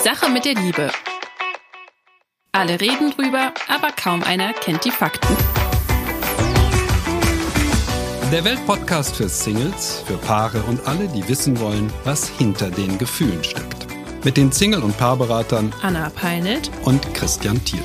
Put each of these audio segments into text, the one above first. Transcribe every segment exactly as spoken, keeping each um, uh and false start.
Sache mit der Liebe. Alle reden drüber, aber kaum einer kennt die Fakten. Der Weltpodcast für Singles, für Paare und alle, die wissen wollen, was hinter den Gefühlen steckt. Mit den Single- und Paarberatern Anna Peinelt und Christian Thiel.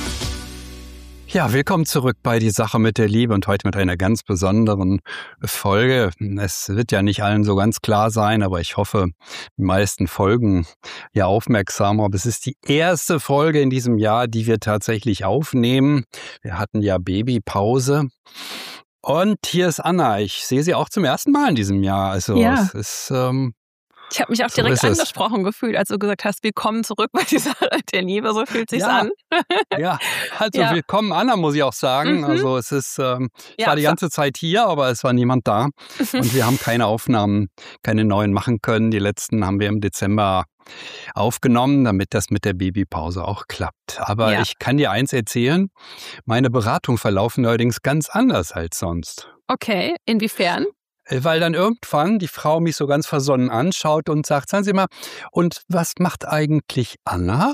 Ja, willkommen zurück bei Die Sache mit der Liebe und heute mit einer ganz besonderen Folge. Es wird ja nicht allen so ganz klar sein, aber ich hoffe, die meisten folgen ja aufmerksam. Aber es ist die erste Folge in diesem Jahr, die wir tatsächlich aufnehmen. Wir hatten ja Babypause. Und hier ist Anna. Ich sehe sie auch zum ersten Mal in diesem Jahr. Also ja. es ist... Ähm, Ich habe mich auch So direkt ist es. angesprochen gefühlt, als du gesagt hast, willkommen zurück bei dieser der Liebe, so fühlt sich's Ja. an. Ja, also Ja. willkommen Anna, muss ich auch sagen. Mhm. Also es ist, ähm, ich Ja, war die so- ganze Zeit hier, aber es war niemand da. Und wir haben keine Aufnahmen, keine neuen machen können. Die letzten haben wir im Dezember aufgenommen, damit das mit der Babypause auch klappt. Aber Ja. ich kann dir eins erzählen, meine Beratungen verlaufen allerdings ganz anders als sonst. Okay, inwiefern? Weil dann irgendwann die Frau mich so ganz versonnen anschaut und sagt, sagen Sie mal, und was macht eigentlich Anna?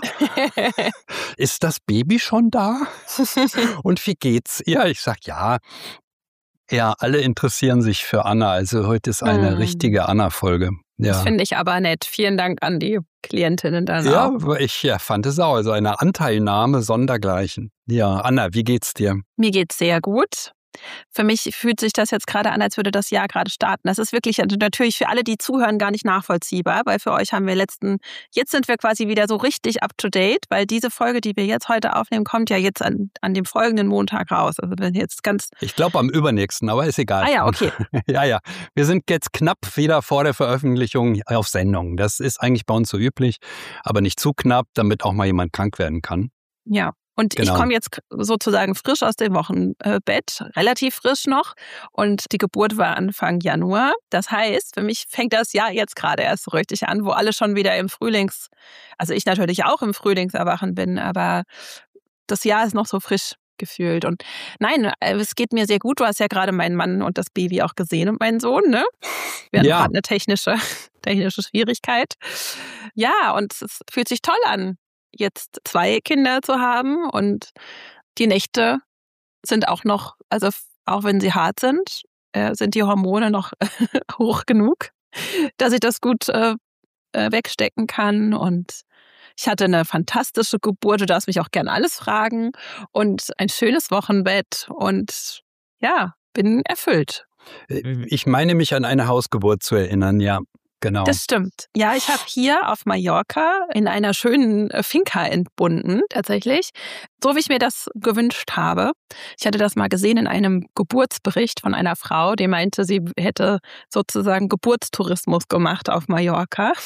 Ist das Baby schon da? Und wie geht's ihr? Ich sag, ja, ja, alle interessieren sich für Anna. Also heute ist eine Hm. richtige Anna-Folge. Das Ja, finde ich aber nett. Vielen Dank an die Klientinnen dann ja, auch. aber ich ja, fand es auch. Also eine Anteilnahme sondergleichen. Ja, Anna, wie geht's dir? Mir geht's sehr gut. Für mich fühlt sich das jetzt gerade an, als würde das Jahr gerade starten. Das ist wirklich natürlich für alle, die zuhören, gar nicht nachvollziehbar, weil für euch haben wir letzten, jetzt sind wir quasi wieder so richtig up to date, weil diese Folge, die wir jetzt heute aufnehmen, kommt ja jetzt an, an dem folgenden Montag raus. Also wenn jetzt ganz, Ich glaube am übernächsten, aber ist egal. ah ja, okay. Ja, ja. Wir sind jetzt knapp wieder vor der Veröffentlichung auf Sendung. Das ist eigentlich bei uns so üblich, aber nicht zu knapp, damit auch mal jemand krank werden kann. Ja. Und Genau. ich komme jetzt sozusagen frisch aus dem Wochenbett, relativ frisch noch. Und die Geburt war Anfang Januar. Das heißt, für mich fängt das Jahr jetzt gerade erst so richtig an, wo alle schon wieder im Frühlings, also ich natürlich auch im Frühlingserwachen bin, aber das Jahr ist noch so frisch gefühlt. Und nein, es geht mir sehr gut. Du hast ja gerade meinen Mann und das Baby auch gesehen und meinen Sohn, ne? Wir hatten Ja. gerade eine technische, technische Schwierigkeit. Ja, und es fühlt sich toll an, jetzt zwei Kinder zu haben und die Nächte sind auch noch, also auch wenn sie hart sind, äh, sind die Hormone noch hoch genug, dass ich das gut äh, äh, wegstecken kann und ich hatte eine fantastische Geburt, du darfst mich auch gern alles fragen und ein schönes Wochenbett und ja, bin erfüllt. Ich meine mich an eine Hausgeburt zu erinnern, ja, genau. Das stimmt. Ja, ich habe hier auf Mallorca in einer schönen Finca entbunden, tatsächlich, so wie ich mir das gewünscht habe. Ich hatte das mal gesehen in einem Geburtsbericht von einer Frau, die meinte, sie hätte sozusagen Geburtstourismus gemacht auf Mallorca.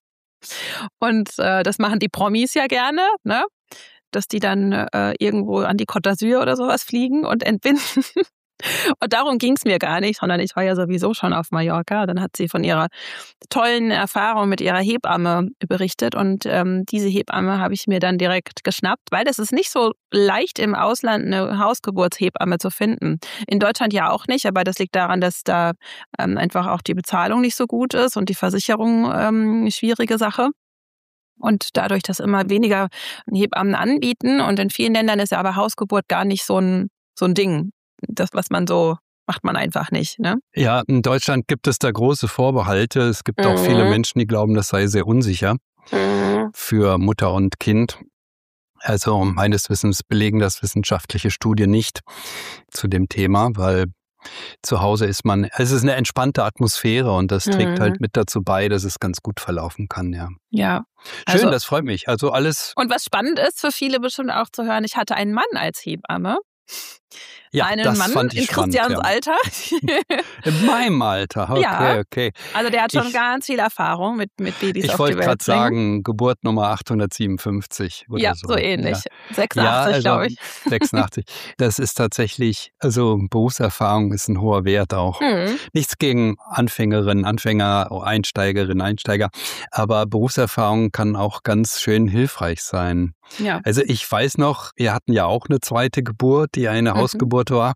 Und äh, das machen die Promis ja gerne, ne? Dass die dann äh, irgendwo an die Côte d'Azur oder sowas fliegen und entbinden. Und darum ging es mir gar nicht, sondern ich war ja sowieso schon auf Mallorca. Dann hat sie von ihrer tollen Erfahrung mit ihrer Hebamme berichtet und ähm, diese Hebamme habe ich mir dann direkt geschnappt, weil es ist nicht so leicht im Ausland eine Hausgeburtshebamme zu finden. In Deutschland ja auch nicht, aber das liegt daran, dass da ähm, einfach auch die Bezahlung nicht so gut ist und die Versicherung ähm, eine schwierige Sache. Und dadurch, dass immer weniger Hebammen anbieten und in vielen Ländern ist ja aber Hausgeburt gar nicht so ein, so ein Ding. Das, was man so, macht man einfach nicht, ne? Ja, in Deutschland gibt es da große Vorbehalte. Es gibt auch Mhm. viele Menschen, die glauben, das sei sehr unsicher Mhm. für Mutter und Kind. Also meines Wissens belegen das wissenschaftliche Studien nicht zu dem Thema, weil zu Hause ist man, es ist eine entspannte Atmosphäre und das trägt Mhm. halt mit dazu bei, dass es ganz gut verlaufen kann, ja. Ja. Schön, Also- das freut mich. Also alles, Und was spannend ist für viele bestimmt auch zu hören, ich hatte einen Mann als Hebamme. ja, einen das Mann fand ich in spannend. Christians Ja. Alter. In meinem Alter, okay, Ja. okay. Also der hat schon Ich- ganz viel Erfahrung mit, mit Babys Ich auf wollte die Welt gerade bringen. sagen, Geburt Nummer achthundertsiebenundfünfzig oder Ja, so. so ähnlich. Ja. sechsundachtzig, Ja, also glaube ich. sechsundachtzig. Das ist tatsächlich, also Berufserfahrung ist ein hoher Wert auch. Hm. Nichts gegen Anfängerinnen, Anfänger, Einsteigerinnen, Einsteiger, aber Berufserfahrung kann auch ganz schön hilfreich sein. Ja. Also ich weiß noch, wir hatten ja auch eine zweite Geburt, die eine Mhm. Hausgeburt war.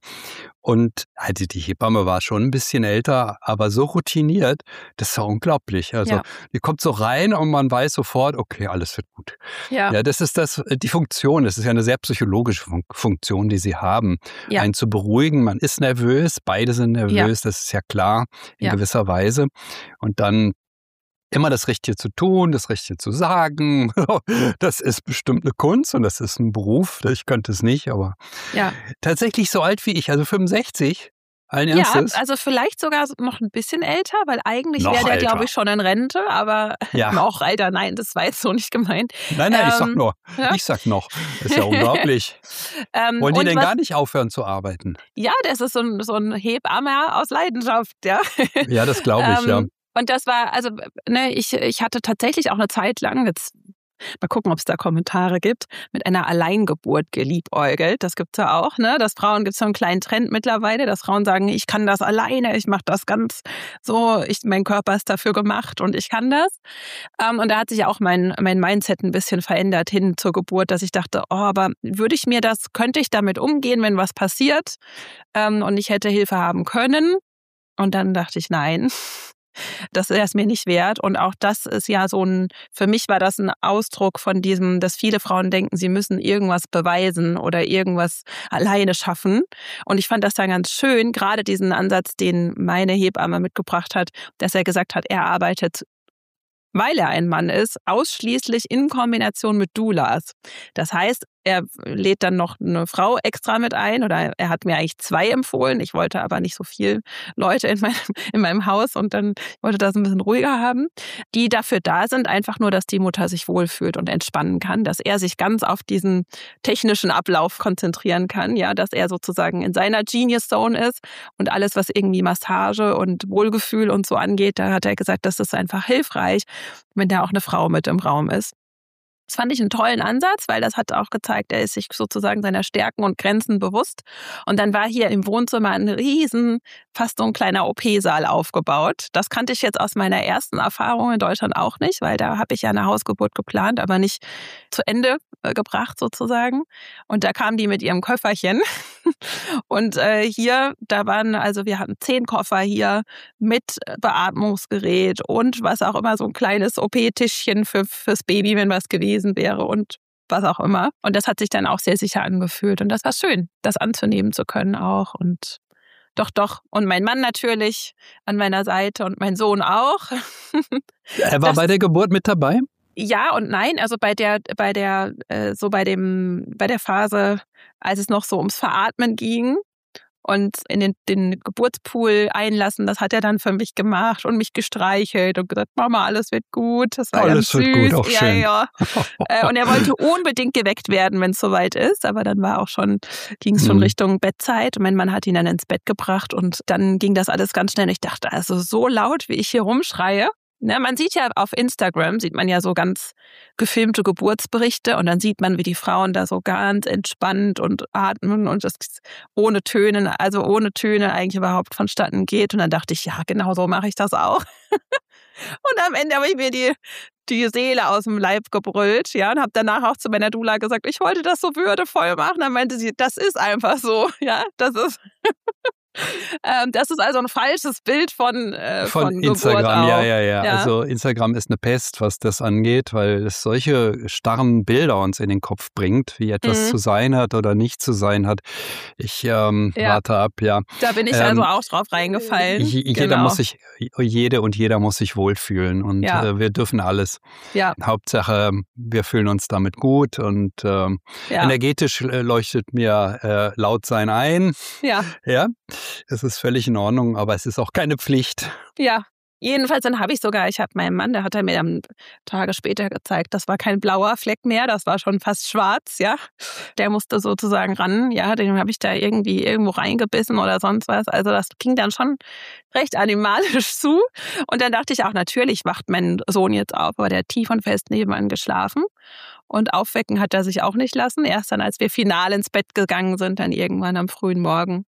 Und also die Hebamme war schon ein bisschen älter, aber so routiniert, das ist ja unglaublich. Also Ja. die kommt so rein und man weiß sofort, okay, alles wird gut. Ja. Ja, das ist das, die Funktion. Das ist ja eine sehr psychologische Fun- Funktion, die sie haben, Ja. einen zu beruhigen. Man ist nervös, beide sind nervös, Ja. das ist ja klar in Ja. gewisser Weise. Und dann immer das Richtige zu tun, das Richtige zu sagen. Das ist bestimmt eine Kunst und das ist ein Beruf. Ich könnte es nicht, aber Ja. tatsächlich so alt wie ich, also fünfundsechzig, allen Ja, Ernstes. also vielleicht sogar noch ein bisschen älter, weil eigentlich Noch wäre der, älter. glaube ich, schon in Rente, aber Ja. noch älter, nein, das war jetzt so nicht gemeint. Nein, nein, ich sag Ähm, nur, ja. ich sag noch. Das ist ja unglaublich. Ähm, Wollen die und denn was, gar nicht aufhören zu arbeiten? ja, das ist so ein, so ein Hebamme aus Leidenschaft, ja. Ja, das glaube ich, ja. Ähm, und das war, also, ne, ich, ich hatte tatsächlich auch eine Zeit lang, jetzt mal gucken, ob es da Kommentare gibt, mit einer Alleingeburt geliebäugelt. Das gibt's ja auch, ne? Dass Frauen, gibt's so einen kleinen Trend mittlerweile, dass Frauen sagen, ich kann das alleine, ich mache das ganz so, ich, mein Körper ist dafür gemacht und ich kann das. Ähm, und da hat sich auch mein, mein Mindset ein bisschen verändert hin zur Geburt, dass ich dachte, oh, aber würde ich mir das, könnte ich damit umgehen, wenn was passiert ähm, und ich hätte Hilfe haben können? Und dann dachte ich, nein. Das wäre es mir nicht wert. Und auch das ist ja so ein, für mich war das ein Ausdruck von diesem, dass viele Frauen denken, sie müssen irgendwas beweisen oder irgendwas alleine schaffen. Und ich fand das dann ganz schön, gerade diesen Ansatz, den meine Hebamme mitgebracht hat, dass er gesagt hat, er arbeitet, weil er ein Mann ist, ausschließlich in Kombination mit Doulas. Das heißt, er lädt dann noch eine Frau extra mit ein oder er hat mir eigentlich zwei empfohlen. Ich wollte aber nicht so viel Leute in meinem, in meinem Haus und dann wollte das ein bisschen ruhiger haben, die dafür da sind, einfach nur, dass die Mutter sich wohlfühlt und entspannen kann, dass er sich ganz auf diesen technischen Ablauf konzentrieren kann, ja, dass er sozusagen in seiner Genius Zone ist und alles, was irgendwie Massage und Wohlgefühl und so angeht, da hat er gesagt, das ist einfach hilfreich, wenn da auch eine Frau mit im Raum ist. Das fand ich einen tollen Ansatz, weil das hat auch gezeigt, er ist sich sozusagen seiner Stärken und Grenzen bewusst. Und dann war hier im Wohnzimmer ein riesen, fast so ein kleiner O P-Saal aufgebaut. Das kannte ich jetzt aus meiner ersten Erfahrung in Deutschland auch nicht, weil da habe ich ja eine Hausgeburt geplant, aber nicht zu Ende gebracht sozusagen. Und da kamen die mit ihrem Köfferchen. Und äh, hier, da waren, also wir hatten zehn Koffer hier mit Beatmungsgerät und was auch immer, so ein kleines O P-Tischchen für, fürs Baby, wenn was gewesen wäre und was auch immer. Und das hat sich dann auch sehr sicher angefühlt. Und das war schön, das anzunehmen zu können auch. Und doch, doch. Und mein Mann natürlich an meiner Seite und mein Sohn auch. Er war Das- bei der Geburt mit dabei? Ja und nein, also bei der, bei der, äh, so bei dem, bei der Phase, als es noch so ums Veratmen ging und in den, den Geburtspool einlassen, das hat er dann für mich gemacht und mich gestreichelt und gesagt, Mama, alles wird gut. Das war Alles ganz wird süß. gut, auch ja, schön. ja. Äh, Und er wollte unbedingt geweckt werden, wenn es soweit ist. Aber dann war auch schon, ging es schon Mhm. Richtung Bettzeit. Und mein Mann hat ihn dann ins Bett gebracht und dann ging das alles ganz schnell. Ich dachte, also so laut, wie ich hier rumschreie. Ne, man sieht ja auf Instagram, sieht man ja so ganz gefilmte Geburtsberichte und dann sieht man, wie die Frauen da so ganz entspannt und atmen und das ohne Tönen, also ohne Töne eigentlich überhaupt vonstatten geht. Und dann dachte ich, ja, genau so mache ich das auch. Und am Ende habe ich mir die, die Seele aus dem Leib gebrüllt, ja, und habe danach auch zu meiner Doula gesagt, ich wollte das so würdevoll machen. Dann meinte sie, das ist einfach so, ja, das ist... Ähm, das ist also ein falsches Bild von, äh, Von, von Instagram, Geburt auch. ja, ja, ja, Ja. Also Instagram ist eine Pest, was das angeht, weil es solche starren Bilder uns in den Kopf bringt, wie etwas Mhm. zu sein hat oder nicht zu sein hat. Ich ähm, Ja. warte ab, ja. Da bin ich Ähm, also auch drauf reingefallen. Je- Jeder Genau. muss sich, jede und jeder muss sich wohlfühlen und Ja. äh, wir dürfen alles. Ja, Hauptsache, wir fühlen uns damit gut und ähm, ja, energetisch äh, leuchtet mir äh, laut sein ein. ja, Ja, es ist völlig in Ordnung, aber es ist auch keine Pflicht. ja. Jedenfalls dann habe ich sogar, ich habe meinen Mann, der hat er mir dann Tage später gezeigt, das war kein blauer Fleck mehr, das war schon fast schwarz, ja. Der musste sozusagen ran, ja, den habe ich da irgendwie irgendwo reingebissen oder sonst was. Also das ging dann schon recht animalisch zu. Und dann dachte ich auch, natürlich wacht mein Sohn jetzt auf, aber der hat tief und fest nebenan geschlafen. Und aufwecken hat er sich auch nicht lassen. Erst dann, als wir final ins Bett gegangen sind, dann irgendwann am frühen Morgen.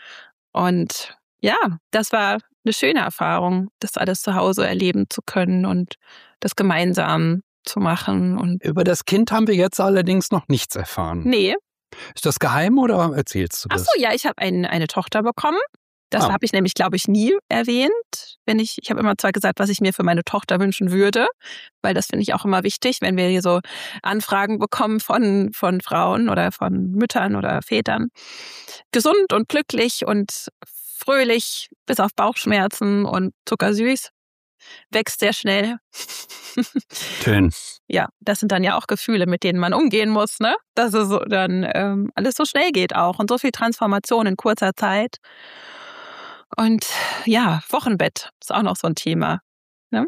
Und ja, das war eine schöne Erfahrung, das alles zu Hause erleben zu können und das gemeinsam zu machen. Und über das Kind haben wir jetzt allerdings noch nichts erfahren. Nee. Ist das geheim oder erzählst du das? Ach so, ja, ich habe ein, eine Tochter bekommen. Das ah. habe ich nämlich, glaube ich, nie erwähnt. Wenn ich, ich habe immer zwar gesagt, was ich mir für meine Tochter wünschen würde, weil das finde ich auch immer wichtig, wenn wir hier so Anfragen bekommen von, von Frauen oder von Müttern oder Vätern. Gesund und glücklich und fröhlich, bis auf Bauchschmerzen und zuckersüß. Wächst sehr schnell. Schön. Ja, das sind dann ja auch Gefühle, mit denen man umgehen muss, ne? Dass es so dann ähm, alles so schnell geht auch und so viel Transformation in kurzer Zeit. Und ja, Wochenbett ist auch noch so ein Thema. Ne?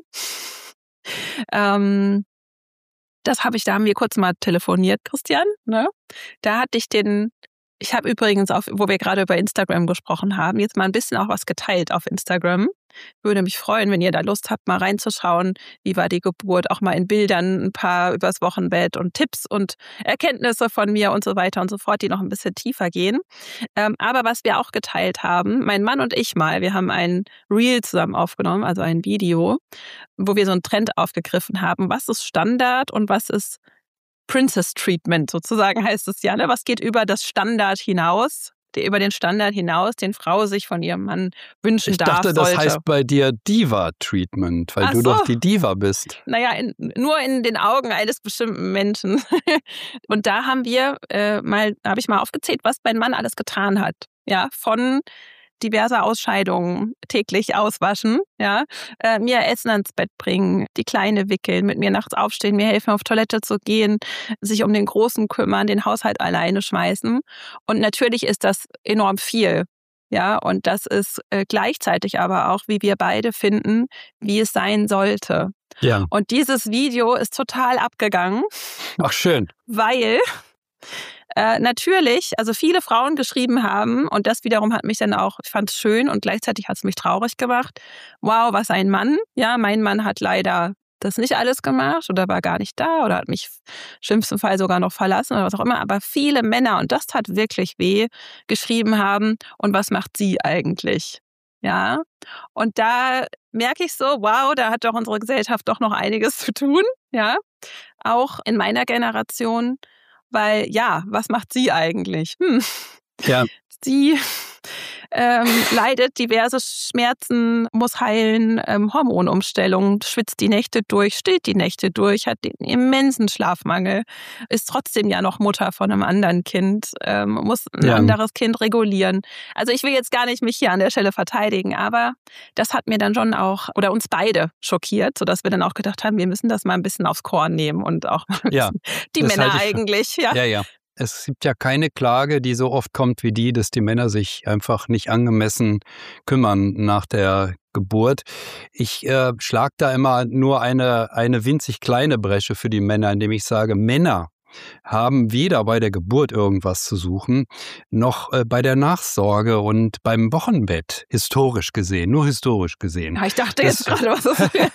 ähm, das habe ich, da haben wir kurz mal telefoniert, Christian. Ne? Da hatte ich den, ich habe übrigens, auf, wo wir gerade über Instagram gesprochen haben, jetzt mal ein bisschen auch was geteilt auf Instagram. Würde mich freuen, wenn ihr da Lust habt, mal reinzuschauen, wie war die Geburt, auch mal in Bildern ein paar übers Wochenbett und Tipps und Erkenntnisse von mir und so weiter und so fort, die noch ein bisschen tiefer gehen. Ähm, aber was wir auch geteilt haben, mein Mann und ich mal, wir haben ein Reel zusammen aufgenommen, also ein Video, wo wir so einen Trend aufgegriffen haben. Was ist Standard und was ist Princess Treatment sozusagen heißt es ja, ne? Was geht über das Standard hinaus? Über den Standard hinaus, den Frau sich von ihrem Mann wünschen ich darf, dachte, das sollte. heißt bei dir Diva-Treatment, weil Ach du so. doch die Diva bist. Naja, in, nur in den Augen eines bestimmten Menschen. Und da haben wir äh, mal, habe ich mal aufgezählt, was mein Mann alles getan hat. Ja, von diverse Ausscheidungen, täglich auswaschen, ja, äh, mir Essen ans Bett bringen, die Kleine wickeln, mit mir nachts aufstehen, mir helfen, auf Toilette zu gehen, sich um den Großen kümmern, den Haushalt alleine schmeißen. Und natürlich ist das enorm viel, ja, und das ist äh, gleichzeitig aber auch, wie wir beide finden, wie es sein sollte. Ja. Und dieses Video ist total abgegangen. Ach, schön. Weil Äh, natürlich, also viele Frauen geschrieben haben, und das wiederum hat mich dann auch, ich fand es schön und gleichzeitig hat es mich traurig gemacht. Wow, was ein Mann. Ja, mein Mann hat leider das nicht alles gemacht oder war gar nicht da oder hat mich im schlimmsten Fall sogar noch verlassen oder was auch immer. Aber viele Männer, und das tat wirklich weh, geschrieben haben, und was macht sie eigentlich? Ja, und da merke ich so, wow, da hat doch unsere Gesellschaft doch noch einiges zu tun. Ja, auch in meiner Generation. Weil, ja, was macht sie eigentlich? Hm. Ja. Sie ähm, leidet diverse Schmerzen, muss heilen, ähm, Hormonumstellung, schwitzt die Nächte durch, stillt die Nächte durch, hat den immensen Schlafmangel, ist trotzdem ja noch Mutter von einem anderen Kind, ähm, muss ein ja. anderes Kind regulieren. Also ich will jetzt gar nicht mich hier an der Stelle verteidigen, aber das hat mir dann schon auch, oder uns beide schockiert, sodass wir dann auch gedacht haben, wir müssen das mal ein bisschen aufs Korn nehmen und auch mal ja. die das Männer halte ich eigentlich. Für, ja, ja. ja. Es gibt ja keine Klage, die so oft kommt wie die, dass die Männer sich einfach nicht angemessen kümmern nach der Geburt. Ich äh, schlage da immer nur eine, eine winzig kleine Bresche für die Männer, indem ich sage, Männer haben weder bei der Geburt irgendwas zu suchen, noch äh, bei der Nachsorge und beim Wochenbett, historisch gesehen, nur historisch gesehen. Ja, ich dachte das, jetzt gerade, was ist das?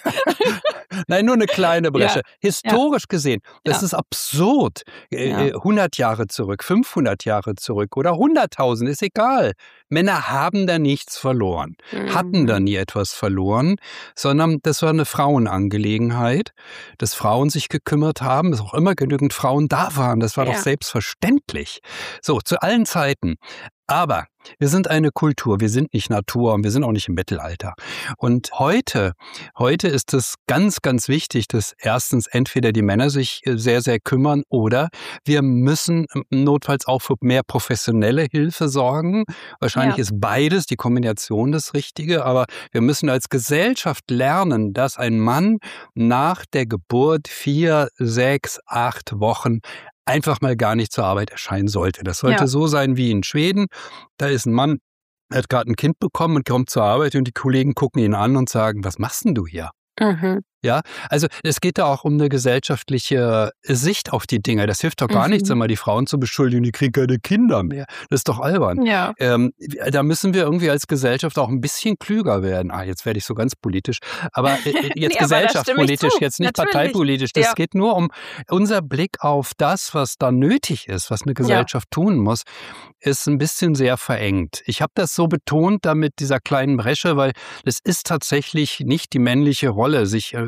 Nein, nur eine kleine Bresche. Ja. Historisch ja. gesehen, das ja. ist absurd. Äh, ja. hundert Jahre zurück, fünfhundert Jahre zurück oder hunderttausend, ist egal. Männer haben da nichts verloren, mhm. hatten da nie etwas verloren, sondern das war eine Frauenangelegenheit, dass Frauen sich gekümmert haben, dass auch immer genügend Frauen da waren. Das war ja. doch selbstverständlich. So, zu allen Zeiten. Aber wir sind eine Kultur, wir sind nicht Natur und wir sind auch nicht im Mittelalter. Und heute, heute ist es ganz, ganz wichtig, dass erstens entweder die Männer sich sehr, sehr kümmern oder wir müssen notfalls auch für mehr professionelle Hilfe sorgen. Wahrscheinlich ja. ist beides, die Kombination das Richtige, aber wir müssen als Gesellschaft lernen, dass ein Mann nach der Geburt vier, sechs, acht Wochen einfach mal gar nicht zur Arbeit erscheinen sollte. Das sollte ja. so sein wie in Schweden. Da ist ein Mann, der hat gerade ein Kind bekommen und kommt zur Arbeit und die Kollegen gucken ihn an und sagen, was machst denn du hier? Mhm. Ja, also es geht da auch um eine gesellschaftliche Sicht auf die Dinge. Das hilft doch gar mhm. nichts, immer die Frauen zu beschuldigen, die kriegen keine Kinder mehr. Das ist doch albern. Ja. Ähm, da müssen wir irgendwie als Gesellschaft auch ein bisschen klüger werden. Ah, jetzt werde ich so ganz politisch. Aber äh, jetzt nee, gesellschaftspolitisch, jetzt nicht Natürlich. parteipolitisch. Das ja. geht nur um unser Blick auf das, was da nötig ist, was eine Gesellschaft ja. tun muss, ist ein bisschen sehr verengt. Ich habe das so betont da mit dieser kleinen Bresche, weil es ist tatsächlich nicht die männliche Rolle, sich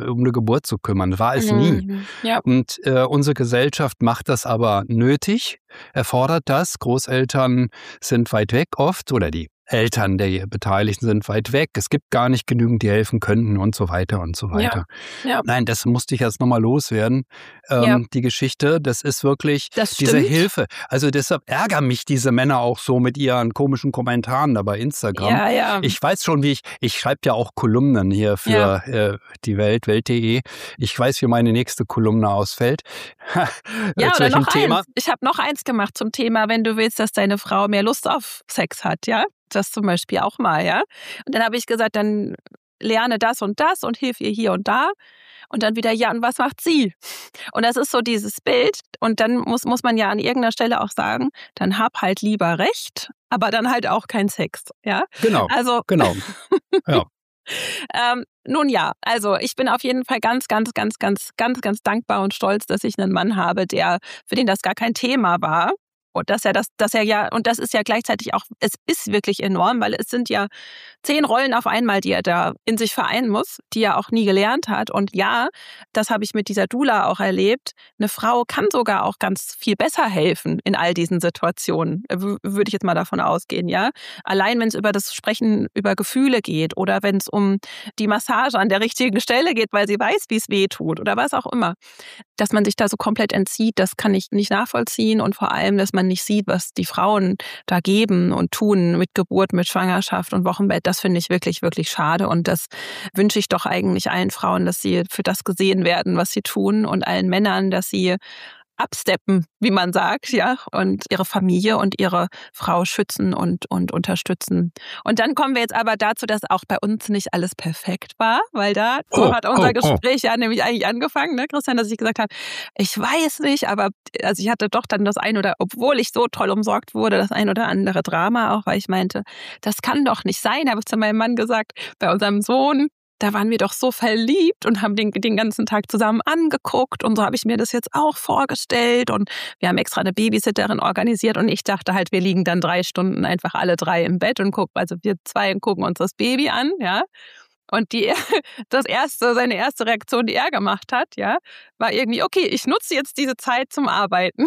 um eine Geburt zu kümmern. War es Mhm. nie. Ja. Und äh, unsere Gesellschaft macht das aber nötig, erfordert das. Großeltern sind weit weg oft oder die Eltern der Beteiligten sind weit weg. Es gibt gar nicht genügend, die helfen könnten und so weiter und so weiter. Ja. Ja. Nein, das musste ich jetzt nochmal loswerden. Ähm, Ja. Die Geschichte, das ist wirklich Das diese stimmt. Hilfe. Also deshalb ärgern mich diese Männer auch so mit ihren komischen Kommentaren da bei Instagram. Ja, ja. Ich weiß schon, wie ich, ich schreibe ja auch Kolumnen hier für Ja. äh, die Welt, Welt punkt de. Ich weiß, wie meine nächste Kolumne ausfällt. Ja, Zu oder welchem noch Thema? eins. Ich habe noch eins gemacht zum Thema, wenn du willst, dass deine Frau mehr Lust auf Sex hat, ja? Das zum Beispiel auch mal, ja? Und dann habe ich gesagt, dann lerne das und das und hilf ihr hier und da. Und dann wieder, ja, und was macht sie? Und das ist so dieses Bild. Und dann muss, muss man ja an irgendeiner Stelle auch sagen, dann hab halt lieber Recht, aber dann halt auch kein Sex, ja? Genau, Also, genau. Ja. ähm, nun ja, also ich bin auf jeden Fall ganz, ganz, ganz, ganz, ganz, ganz dankbar und stolz, dass ich einen Mann habe, der, für den das gar kein Thema war. Und dass er das, dass er ja, und das ist ja gleichzeitig auch, es ist wirklich enorm, weil es sind ja zehn Rollen auf einmal, die er da in sich vereinen muss, die er auch nie gelernt hat. Und ja, das habe ich mit dieser Doula auch erlebt. Eine Frau kann sogar auch ganz viel besser helfen in all diesen Situationen, w- würde ich jetzt mal davon ausgehen, ja. Allein wenn es über das Sprechen über Gefühle geht oder wenn es um die Massage an der richtigen Stelle geht, weil sie weiß, wie es weh tut oder was auch immer. Dass man sich da so komplett entzieht, das kann ich nicht nachvollziehen und vor allem, dass man nicht sieht, was die Frauen da geben und tun mit Geburt, mit Schwangerschaft und Wochenbett, das finde ich wirklich, wirklich schade und das wünsche ich doch eigentlich allen Frauen, dass sie für das gesehen werden, was sie tun und allen Männern, dass sie absteppen, wie man sagt, ja, und ihre Familie und ihre Frau schützen und, und unterstützen. Und dann kommen wir jetzt aber dazu, dass auch bei uns nicht alles perfekt war, weil da so Oh, hat unser oh, Gespräch ja nämlich eigentlich angefangen, ne, Christian, dass ich gesagt habe, ich weiß nicht, aber also ich hatte doch dann das ein oder, obwohl ich so toll umsorgt wurde, das ein oder andere Drama auch, weil ich meinte, das kann doch nicht sein, habe ich zu meinem Mann gesagt, bei unserem Sohn, da waren wir doch so verliebt und haben den, den ganzen Tag zusammen angeguckt und so habe ich mir das jetzt auch vorgestellt und wir haben extra eine Babysitterin organisiert und ich dachte halt, wir liegen dann drei Stunden einfach alle drei im Bett und gucken, also wir zwei gucken uns das Baby an, ja. Und die, das erste, seine erste Reaktion, die er gemacht hat, ja, war irgendwie, okay, ich nutze jetzt diese Zeit zum Arbeiten.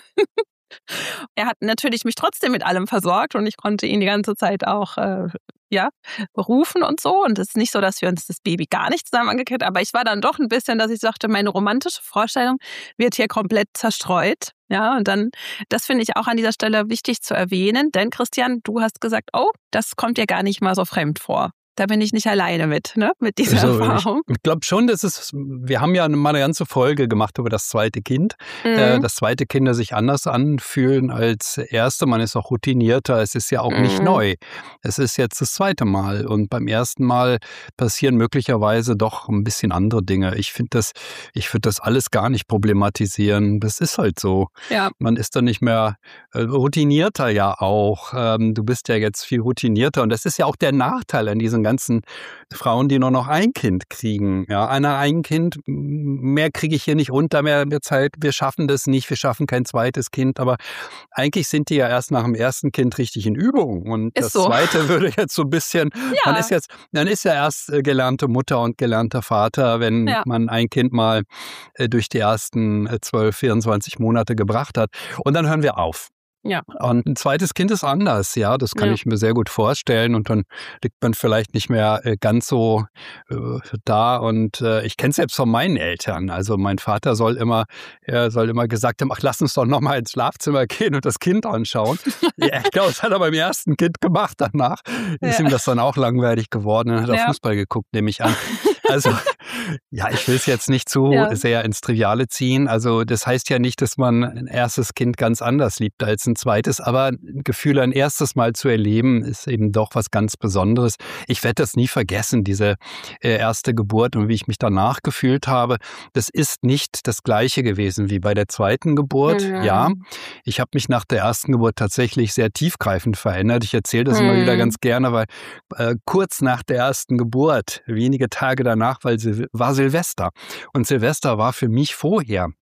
Er hat natürlich mich trotzdem mit allem versorgt und ich konnte ihn die ganze Zeit auch äh, ja, rufen und so. Und es ist nicht so, dass wir uns das Baby gar nicht zusammen angekriegt haben, aber ich war dann doch ein bisschen, dass ich sagte, meine romantische Vorstellung wird hier komplett zerstreut. Ja, und dann, das finde ich auch an dieser Stelle wichtig zu erwähnen, denn Christian, du hast gesagt, oh, das kommt dir gar nicht mal so fremd vor. Da bin ich nicht alleine mit, ne, mit dieser Also, Erfahrung. ich glaube schon, dass es, wir haben ja mal eine ganze Folge gemacht über das zweite Kind. Mhm. Äh, das zweite Kinder sich anders anfühlen als erste. Man ist auch routinierter. Es ist ja auch nicht Mhm. neu. Es ist jetzt das zweite Mal. Und beim ersten Mal passieren möglicherweise doch ein bisschen andere Dinge. Ich finde das, ich würde das alles gar nicht problematisieren. Das ist halt so. Ja. Man ist dann nicht mehr äh, routinierter ja auch. Ähm, du bist ja jetzt viel routinierter. Und das ist ja auch der Nachteil an diesen ganzen Frauen, die nur noch ein Kind kriegen. Ja, einer ein Kind, mehr kriege ich hier nicht unter, mehr Zeit, wir schaffen das nicht, wir schaffen kein zweites Kind, aber eigentlich sind die ja erst nach dem ersten Kind richtig in Übung und Ist das so. zweite würde jetzt so ein bisschen, Ja. man ist jetzt, man ist ja erst äh, gelernte Mutter und gelernter Vater, wenn Ja. man ein Kind mal äh, durch die ersten äh, zwölf, vierundzwanzig Monate gebracht hat und dann hören wir auf. Ja. Und ein zweites Kind ist anders, ja, das kann Ja. ich mir sehr gut vorstellen und dann liegt man vielleicht nicht mehr äh, ganz so äh, da und äh, ich kenne es selbst von meinen Eltern, also mein Vater soll immer, er soll immer gesagt haben, ach, lass uns doch nochmal ins Schlafzimmer gehen und das Kind anschauen. Ja, ich glaube, das hat er beim ersten Kind gemacht, danach ist Ja. ihm das dann auch langweilig geworden und hat er Ja. Fußball geguckt, nehme ich an. Also, ja, ich will es jetzt nicht zu Ja. sehr ins Triviale ziehen. Also, das heißt ja nicht, dass man ein erstes Kind ganz anders liebt als ein zweites, aber ein Gefühl, ein erstes Mal zu erleben, ist eben doch was ganz Besonderes. Ich werde das nie vergessen, diese äh, erste Geburt und wie ich mich danach gefühlt habe. Das ist nicht das Gleiche gewesen wie bei der zweiten Geburt. Mhm. Ja, ich habe mich nach der ersten Geburt tatsächlich sehr tiefgreifend verändert. Ich erzähle das immer wieder Mhm. ganz gerne, weil äh, kurz nach der ersten Geburt, wenige Tage danach, weil Sil- war Silvester. Und Silvester war für mich vorher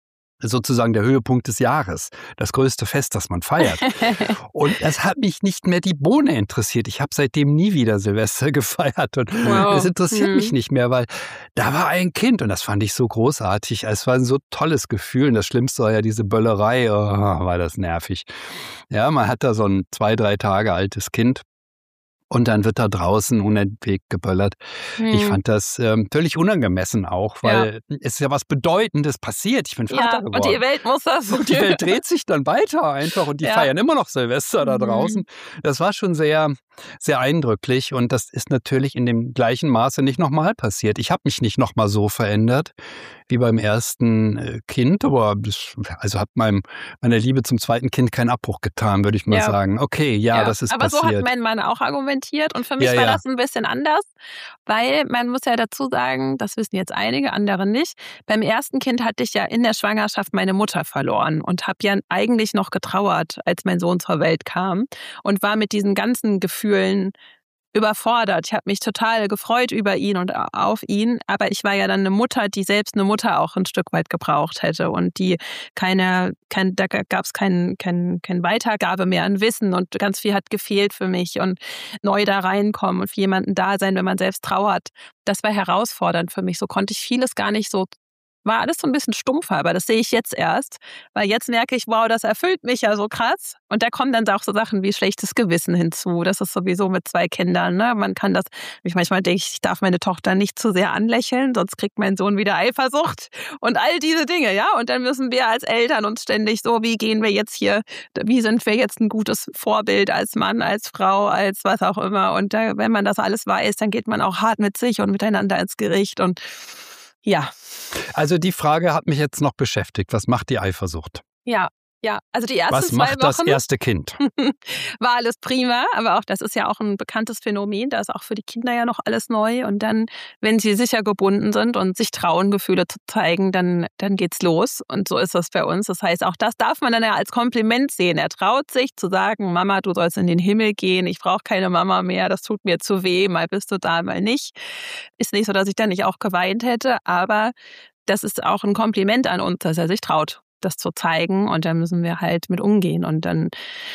sozusagen der Höhepunkt des Jahres, das größte Fest, das man feiert. Und es hat mich nicht mehr die Bohne interessiert. Ich habe seitdem nie wieder Silvester gefeiert und Wow. es interessiert Mhm. mich nicht mehr, weil da war ein Kind und das fand ich so großartig. Es war ein so tolles Gefühl und das Schlimmste war ja diese Böllerei, oh, war das nervig. Ja, man hat da so ein zwei, drei Tage altes Kind. Und dann wird da draußen unentwegt geböllert. Hm. Ich fand das ähm, völlig unangemessen auch, weil Ja. es ist ja was Bedeutendes passiert. Ich bin Vater Ja, geworden. und die Welt muss das. Und die Welt dreht sich dann weiter einfach und die Ja. feiern immer noch Silvester da Mhm. draußen. Das war schon sehr, sehr eindrücklich und das ist natürlich in dem gleichen Maße nicht nochmal passiert. Ich habe mich nicht nochmal so verändert wie beim ersten äh, Kind, aber das, also hat meinem, meiner Liebe zum zweiten Kind keinen Abbruch getan, würde ich mal Ja. sagen. Okay, ja, Ja, das ist aber so hat passiert. mein Mann auch argumentiert und für mich Ja, war ja. das ein bisschen anders, weil man muss ja dazu sagen, das wissen jetzt einige, andere nicht. Beim ersten Kind hatte ich ja in der Schwangerschaft meine Mutter verloren und habe ja eigentlich noch getrauert, als mein Sohn zur Welt kam und war mit diesen ganzen Gefühlen überfordert. Ich habe mich total gefreut über ihn und auf ihn, aber ich war ja dann eine Mutter, die selbst eine Mutter auch ein Stück weit gebraucht hätte und die keine, kein, da gab es kein, kein, kein Weitergabe mehr an Wissen und ganz viel hat gefehlt für mich und neu da reinkommen und für jemanden da sein, wenn man selbst trauert. Das war herausfordernd für mich. So konnte ich vieles gar nicht so, war alles so ein bisschen stumpfer, aber das sehe ich jetzt erst, weil jetzt merke ich, wow, das erfüllt mich ja so krass. Und da kommen dann auch so Sachen wie schlechtes Gewissen hinzu. Das ist sowieso mit zwei Kindern, ne? Man kann das, ich manchmal denke, ich darf meine Tochter nicht zu sehr anlächeln, sonst kriegt mein Sohn wieder Eifersucht und all diese Dinge, ja? Und dann müssen wir als Eltern uns ständig so, wie gehen wir jetzt hier, wie sind wir jetzt ein gutes Vorbild als Mann, als Frau, als was auch immer. Und da, wenn man das alles weiß, dann geht man auch hart mit sich und miteinander ins Gericht und ja. Also die Frage hat mich jetzt noch beschäftigt. Was macht die Eifersucht? Ja, ja. Also die ersten Was zwei macht das Wochen erste Kind? war alles prima, aber auch das ist ja auch ein bekanntes Phänomen. Da ist auch für die Kinder ja noch alles neu. Und dann, wenn sie sicher gebunden sind und sich trauen, Gefühle zu zeigen, dann, dann geht's los. Und so ist das bei uns. Das heißt, auch das darf man dann ja als Kompliment sehen. Er traut sich zu sagen, Mama, du sollst in den Himmel gehen. Ich brauche keine Mama mehr. Das tut mir zu weh. Mal bist du da, mal nicht. Ist nicht so, dass ich dann nicht auch geweint hätte, aber das ist auch ein Kompliment an uns, dass er sich traut, das zu zeigen. Und da müssen wir halt mit umgehen. Und dann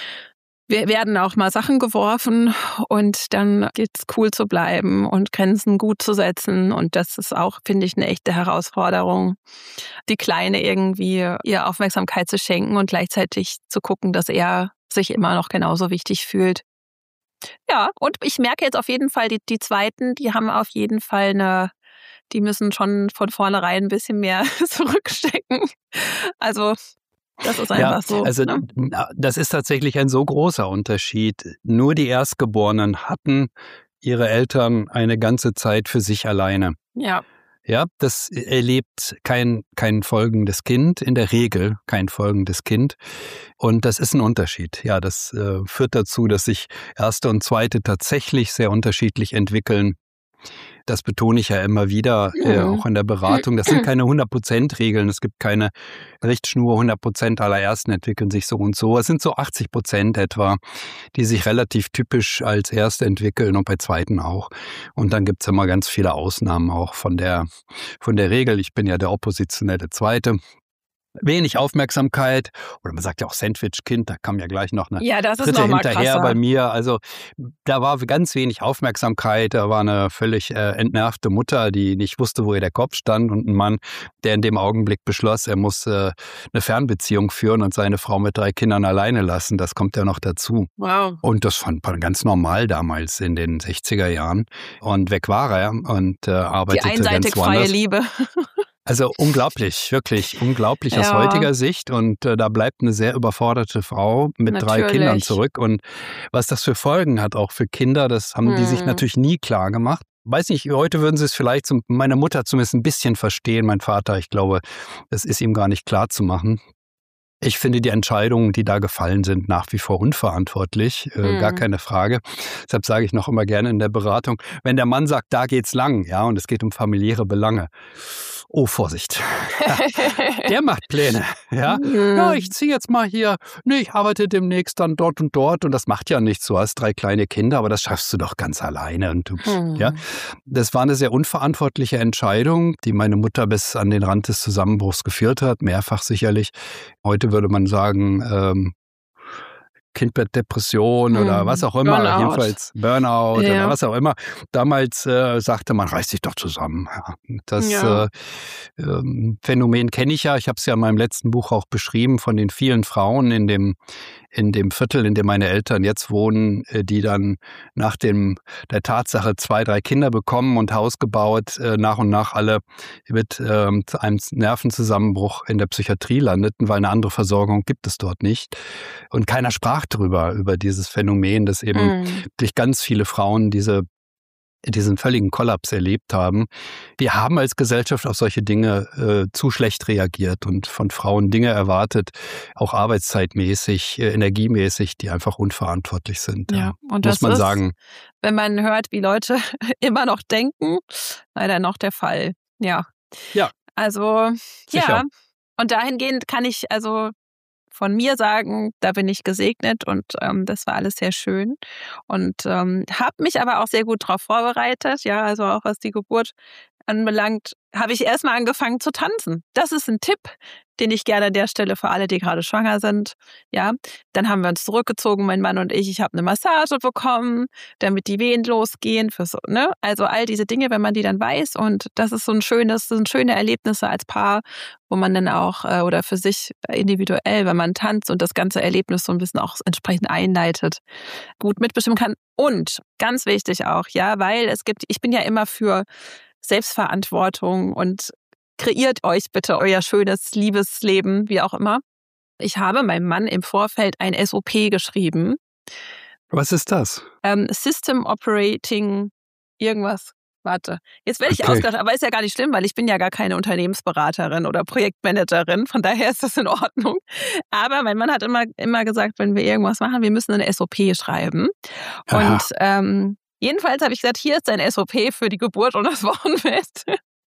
wir werden auch mal Sachen geworfen und dann gilt es cool zu bleiben und Grenzen gut zu setzen. Und das ist auch, finde ich, eine echte Herausforderung, die Kleine irgendwie ihr Aufmerksamkeit zu schenken und gleichzeitig zu gucken, dass er sich immer noch genauso wichtig fühlt. Ja, und ich merke jetzt auf jeden Fall, die, die Zweiten, die haben auf jeden Fall eine, die müssen schon von vornherein ein bisschen mehr zurückstecken. Also das ist einfach Ja, so. also Ne? das ist tatsächlich ein so großer Unterschied. Nur die Erstgeborenen hatten ihre Eltern eine ganze Zeit für sich alleine. Ja. Ja, das erlebt kein, kein folgendes Kind, in der Regel kein folgendes Kind. Und das ist ein Unterschied. Ja, das äh, führt dazu, dass sich erste und zweite tatsächlich sehr unterschiedlich entwickeln. Das betone ich ja immer wieder, äh, auch in der Beratung. Das sind keine hundert Prozent Regeln. Es gibt keine Richtschnur, hundert Prozent aller Ersten entwickeln sich so und so. Es sind so achtzig Prozent etwa, die sich relativ typisch als Erste entwickeln und bei Zweiten auch. Und dann gibt es immer ganz viele Ausnahmen auch von der, von der Regel. Ich bin ja der oppositionelle Zweite. Wenig Aufmerksamkeit, oder man sagt ja auch Sandwich-Kind, da kam ja gleich noch eine Ja, das ist dritte noch mal hinterher krasser. bei mir. Also da war ganz wenig Aufmerksamkeit, da war eine völlig äh, entnervte Mutter, die nicht wusste, wo ihr der Kopf stand, und ein Mann, der in dem Augenblick beschloss, er muss äh, eine Fernbeziehung führen und seine Frau mit drei Kindern alleine lassen. Das kommt ja noch dazu. Wow. Und das fand man ganz normal damals in den sechziger Jahren. Und weg war er und äh, Die arbeitete einseitig ganz freie woanders. Liebe. Also unglaublich, wirklich unglaublich aus Ja. heutiger Sicht. Und äh, da bleibt eine sehr überforderte Frau mit drei Natürlich. Kindern zurück. Und was das für Folgen hat, auch für Kinder, das haben die sich Hm. natürlich nie klar gemacht. Weiß nicht, heute würden sie es vielleicht, zum, meine Mutter zumindest ein bisschen verstehen, mein Vater, ich glaube, das ist ihm gar nicht klar zu machen. Ich finde die Entscheidungen, die da gefallen sind, nach wie vor unverantwortlich, äh, Mhm. gar keine Frage. Deshalb sage ich noch immer gerne in der Beratung, wenn der Mann sagt, da geht's lang, ja, und es geht um familiäre Belange. Oh, Vorsicht. Der macht Pläne, ja. Mhm. Ja, ich ziehe jetzt mal hier, nee, ich arbeite demnächst dann dort und dort und das macht ja nichts. Du hast drei kleine Kinder, aber das schaffst du doch ganz alleine. Und du, Mhm. ja, das war eine sehr unverantwortliche Entscheidung, die meine Mutter bis an den Rand des Zusammenbruchs geführt hat, mehrfach sicherlich. Heute würde man sagen, ähm, Kindbettdepression Hm. oder was auch immer, Burnout. jedenfalls Burnout Ja. oder was auch immer. Damals äh, sagte man, reiß dich doch zusammen. Ja, das Ja. äh, ähm, Phänomen kenne ich ja. Ich habe es ja in meinem letzten Buch auch beschrieben von den vielen Frauen in dem in dem Viertel, in dem meine Eltern jetzt wohnen, äh, die dann nach dem der Tatsache zwei, drei Kinder bekommen und Haus gebaut, äh, nach und nach alle mit ähm, einem Nervenzusammenbruch in der Psychiatrie landeten, weil eine andere Versorgung gibt es dort nicht. Und keiner sprach drüber, über dieses Phänomen, dass eben Mhm. wirklich ganz viele Frauen diese diesen völligen Kollaps erlebt haben. Wir haben als Gesellschaft auf solche Dinge äh, zu schlecht reagiert und von Frauen Dinge erwartet, auch arbeitszeitmäßig, äh, energiemäßig, die einfach unverantwortlich sind. Ja, Ja. und Muss das man ist, sagen. wenn man hört, wie Leute immer noch denken, leider noch der Fall. Ja. Ja. Also, Sicher. ja. Und dahingehend kann ich also von mir sagen, da bin ich gesegnet und ähm, das war alles sehr schön. Und ähm, habe mich aber auch sehr gut darauf vorbereitet. Ja, also auch was die Geburt anbelangt, habe ich erstmal angefangen zu tanzen. Das ist ein Tipp, den ich gerne an der Stelle für alle, die gerade schwanger sind. Ja, dann haben wir uns zurückgezogen, mein Mann und ich. Ich habe eine Massage bekommen, damit die Wehen losgehen. Für so, ne? Also all diese Dinge, wenn man die dann weiß. Und das ist so ein schönes, das sind schöne Erlebnisse als Paar, wo man dann auch äh, oder für sich individuell, wenn man tanzt und das ganze Erlebnis so ein bisschen auch entsprechend einleitet, gut mitbestimmen kann. Und ganz wichtig auch, ja, weil es gibt, ich bin ja immer für Selbstverantwortung und kreiert euch bitte euer schönes Liebesleben, wie auch immer. Ich habe meinem Mann im Vorfeld ein S O P geschrieben. Was ist das? Ähm, System Operating irgendwas. Warte, jetzt werde ich Okay. ausgedacht, aber ist ja gar nicht schlimm, weil ich bin ja gar keine Unternehmensberaterin oder Projektmanagerin, von daher ist das in Ordnung. Aber mein Mann hat immer, immer gesagt, wenn wir irgendwas machen, wir müssen eine S O P schreiben. Aha. Und ähm, jedenfalls habe ich gesagt, hier ist ein S O P für die Geburt und das Wochenbett.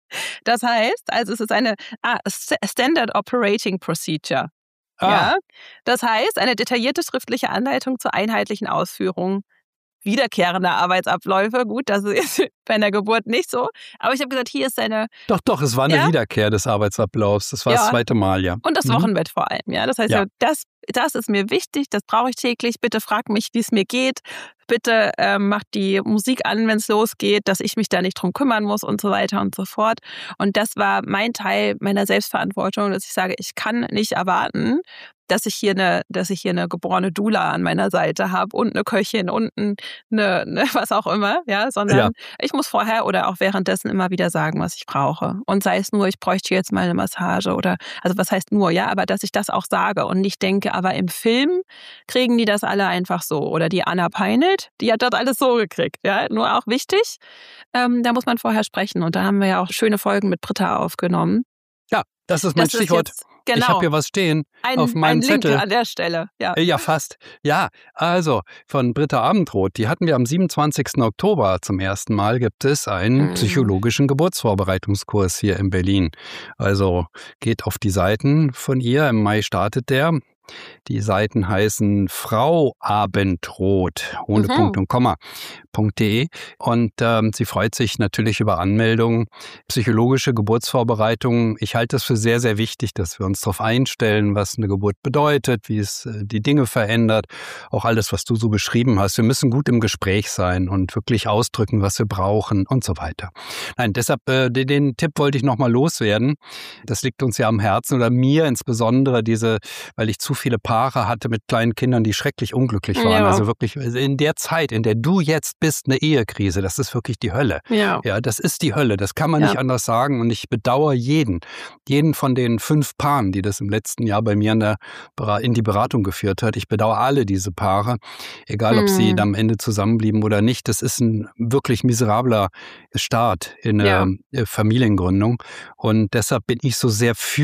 Das heißt, also es ist eine ah, Standard Operating Procedure. Ah, Ja, das heißt, eine detaillierte schriftliche Anleitung zur einheitlichen Ausführung wiederkehrender Arbeitsabläufe. Gut, das ist bei einer Geburt nicht so. Aber ich habe gesagt, hier ist eine, doch, doch, es war eine Ja? Wiederkehr des Arbeitsablaufs. Das war das Ja. zweite Mal, ja. und das Mhm. Wochenbett vor allem. Ja, das heißt, Ja. ja. das, das ist mir wichtig, das brauche ich täglich. Bitte frag mich, wie es mir geht. Bitte ähm, macht die Musik an, wenn es losgeht, dass ich mich da nicht drum kümmern muss und so weiter und so fort. Und das war mein Teil meiner Selbstverantwortung, dass ich sage, ich kann nicht erwarten, dass ich hier eine, dass ich hier eine geborene Doula an meiner Seite habe und eine Köchin und eine, eine was auch immer, ja, sondern Ja. ich muss vorher oder auch währenddessen immer wieder sagen, was ich brauche. Und sei es nur, ich bräuchte jetzt mal eine Massage oder, also was heißt nur, ja, aber dass ich das auch sage und nicht denke, aber im Film kriegen die das alle einfach so. Oder die Anna Peinelt, die hat das alles so gekriegt, ja, nur auch wichtig, ähm, da muss man vorher sprechen. Und da haben wir ja auch schöne Folgen mit Britta aufgenommen. Ja, das ist mein Das ist Stichwort. jetzt, Ich genau, habe hier was stehen ein, auf meinem ein Link Zettel. an der Stelle, ja. Äh, Ja, fast. Ja, also von Britta Abendroth, die hatten wir am siebenundzwanzigsten Oktober zum ersten Mal, gibt es einen Mhm. psychologischen Geburtsvorbereitungskurs hier in Berlin. Also geht auf die Seiten von ihr, im Mai startet der. Die Seiten heißen Frau Abendroth, ohne Mhm. Punkt und Komma, .de. Und ähm, sie freut sich natürlich über Anmeldungen. Psychologische Geburtsvorbereitung, ich halte es für sehr, sehr wichtig, dass wir uns darauf einstellen, was eine Geburt bedeutet, wie es äh, die Dinge verändert. Auch alles, was du so beschrieben hast. Wir müssen gut im Gespräch sein und wirklich ausdrücken, was wir brauchen und so weiter. Nein, deshalb, äh, den, den Tipp wollte ich nochmal loswerden. Das liegt uns ja am Herzen oder mir insbesondere, diese, weil ich zu viele Paare hatte mit kleinen Kindern, die schrecklich unglücklich waren. Ja. Also wirklich in der Zeit, in der du jetzt bist, eine Ehekrise, das ist wirklich die Hölle. Ja. Ja, das ist die Hölle, das kann man Ja. nicht anders sagen und ich bedauere jeden, jeden von den fünf Paaren, die das im letzten Jahr bei mir in, der, in die Beratung geführt hat. Ich bedauere alle diese Paare, egal ob sie Mhm. am Ende zusammenblieben oder nicht. Das ist ein wirklich miserabler Start in Ja. eine Familiengründung und deshalb bin ich so sehr für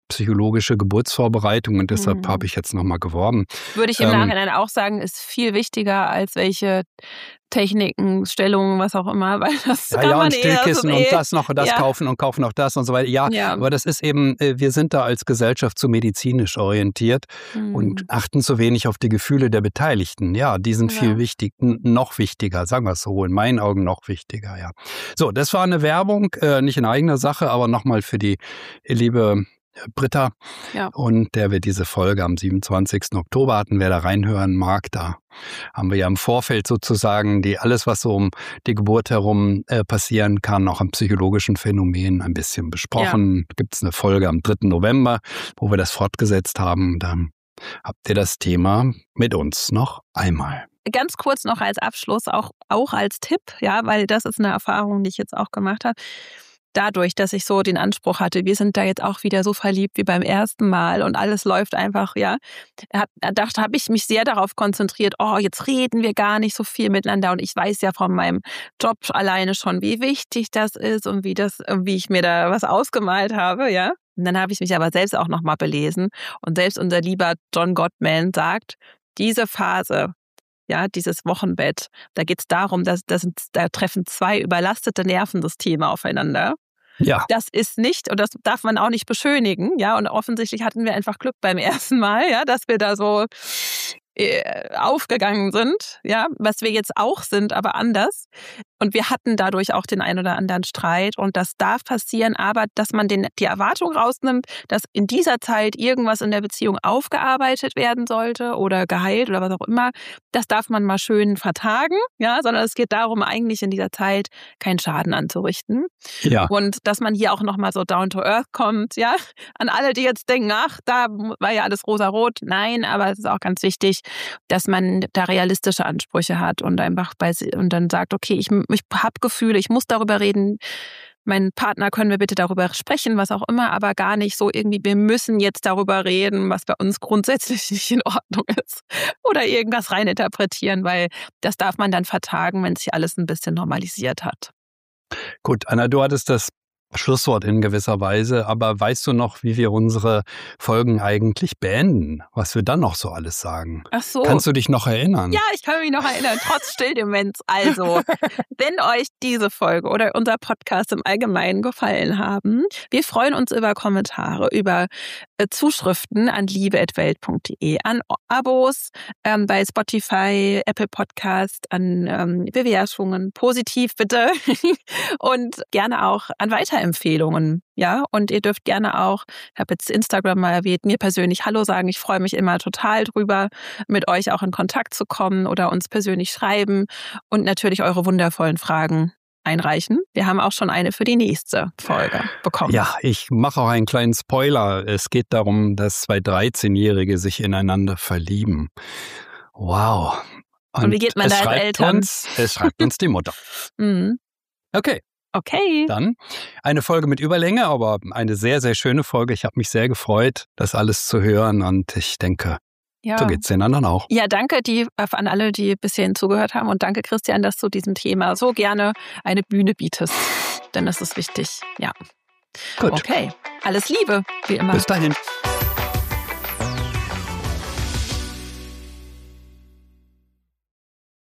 psychologische Geburtsvorbereitung und deshalb mhm. habe ich jetzt nochmal geworben. Würde ich im ähm, Nachhinein auch sagen, ist viel wichtiger als welche Techniken, Stellungen, was auch immer, weil das ja, kann ja, man und Stillkissen eh, und das noch und das ja. kaufen und kaufen noch das und so weiter. Ja, ja, aber das ist eben, wir sind da als Gesellschaft zu medizinisch orientiert mhm. und achten zu wenig auf die Gefühle der Beteiligten. Ja, die sind ja. viel wichtig, noch wichtiger, sagen wir es so, in meinen Augen noch wichtiger, ja. So, das war eine Werbung, äh, nicht in eigener Sache, aber nochmal für die liebe Britta. Ja. Und der wir diese Folge am siebenundzwanzigsten Oktober hatten. Wer da reinhören mag, da haben wir ja im Vorfeld sozusagen die alles, was so um die Geburt herum äh, passieren kann, auch an psychologischen Phänomenen ein bisschen besprochen. Ja. Gibt es eine Folge am dritten November, wo wir das fortgesetzt haben. Dann habt ihr das Thema mit uns noch einmal. Ganz kurz noch als Abschluss, auch, auch als Tipp, ja, weil das ist eine Erfahrung, die ich jetzt auch gemacht habe. Dadurch, dass ich so den Anspruch hatte, wir sind da jetzt auch wieder so verliebt wie beim ersten Mal und alles läuft einfach, ja, da habe ich mich sehr darauf konzentriert, oh, jetzt reden wir gar nicht so viel miteinander und ich weiß ja von meinem Job alleine schon, wie wichtig das ist und wie das, wie ich mir da was ausgemalt habe, ja. Und dann habe ich mich aber selbst auch nochmal belesen und selbst unser lieber John Gottman sagt, diese Phase, ja, dieses Wochenbett, da geht es darum, dass, dass da treffen zwei überlastete Nervensysteme aufeinander. Ja. Das ist nicht, und das darf man auch nicht beschönigen, ja, und offensichtlich hatten wir einfach Glück beim ersten Mal, ja, dass wir da so äh, aufgegangen sind, ja, was wir jetzt auch sind, aber anders. Und wir hatten dadurch auch den ein oder anderen Streit und das darf passieren, aber dass man den, die Erwartung rausnimmt, dass in dieser Zeit irgendwas in der Beziehung aufgearbeitet werden sollte oder geheilt oder was auch immer, das darf man mal schön vertagen, ja, sondern es geht darum, eigentlich in dieser Zeit keinen Schaden anzurichten. Ja. Und dass man hier auch nochmal so down to earth kommt, ja, an alle, die jetzt denken, ach, da war ja alles rosa-rot. Nein, aber es ist auch ganz wichtig, dass man da realistische Ansprüche hat und einfach bei und dann sagt, okay, ich Ich habe Gefühle, ich muss darüber reden. Mein Partner, können wir bitte darüber sprechen, was auch immer, aber gar nicht so irgendwie, wir müssen jetzt darüber reden, was bei uns grundsätzlich nicht in Ordnung ist. Oder irgendwas reininterpretieren, weil das darf man dann vertagen, wenn sich alles ein bisschen normalisiert hat. Gut, Anna, du hattest das Schlusswort in gewisser Weise, aber weißt du noch, wie wir unsere Folgen eigentlich beenden? Was wir dann noch so alles sagen? Ach so. Kannst du dich noch erinnern? Ja, ich kann mich noch erinnern, trotz Stilldemenz. Also, wenn euch diese Folge oder unser Podcast im Allgemeinen gefallen haben, wir freuen uns über Kommentare, über äh, Zuschriften an liebe at welt punkt de, an Abos ähm, bei Spotify, Apple Podcast, an ähm, Bewertungen, positiv bitte und gerne auch an Weiterempfehlungen. Empfehlungen, ja, und ihr dürft gerne auch, ich habe jetzt Instagram mal erwähnt, mir persönlich Hallo sagen. Ich freue mich immer total drüber, mit euch auch in Kontakt zu kommen oder uns persönlich schreiben und natürlich eure wundervollen Fragen einreichen. Wir haben auch schon eine für die nächste Folge bekommen. Ja, ich mache auch einen kleinen Spoiler. Es geht darum, dass zwei dreizehnjährige sich ineinander verlieben. Wow. Und, und wie geht man da als Eltern? Uns, es schreibt uns die Mutter. Mhm. Okay. Okay. Dann eine Folge mit Überlänge, aber eine sehr, sehr schöne Folge. Ich habe mich sehr gefreut, das alles zu hören und ich denke, ja. So geht's den anderen auch. Ja, danke die, an alle, die bis hierhin zugehört haben und danke, Christian, dass du diesem Thema so gerne eine Bühne bietest, denn das ist wichtig. Ja. Gut. Okay. Alles Liebe, wie immer. Bis dahin.